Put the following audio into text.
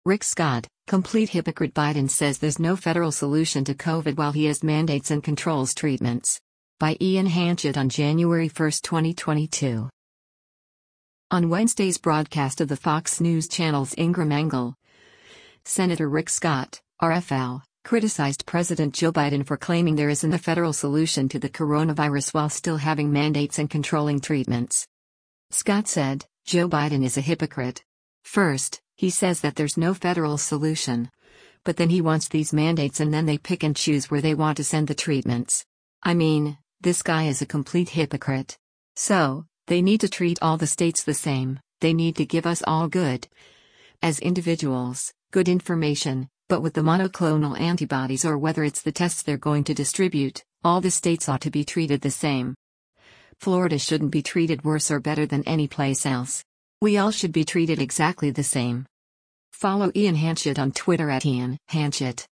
Rick Scott, complete hypocrite. Biden says there's no federal solution to COVID while he has mandates and controls treatments. By Ian Hanchett on January 1, 2022. On Wednesday's broadcast of the Fox News Channel's Ingram Angle, Senator Rick Scott, RFL, criticized President Joe Biden for claiming there isn't a federal solution to the coronavirus while still having mandates and controlling treatments. Scott said, Joe Biden is a hypocrite. First, he says that there's no federal solution. But then he wants these mandates and then they pick and choose where they want to send the treatments. I mean, this guy is a complete hypocrite. So, they need to treat all the states the same, they need to give us all good, as individuals, good information, but with the monoclonal antibodies or whether it's the tests they're going to distribute, all the states ought to be treated the same. Florida shouldn't be treated worse or better than any place else. We all should be treated exactly the same. Follow Ian Hanchett on Twitter @Ian Hanchett.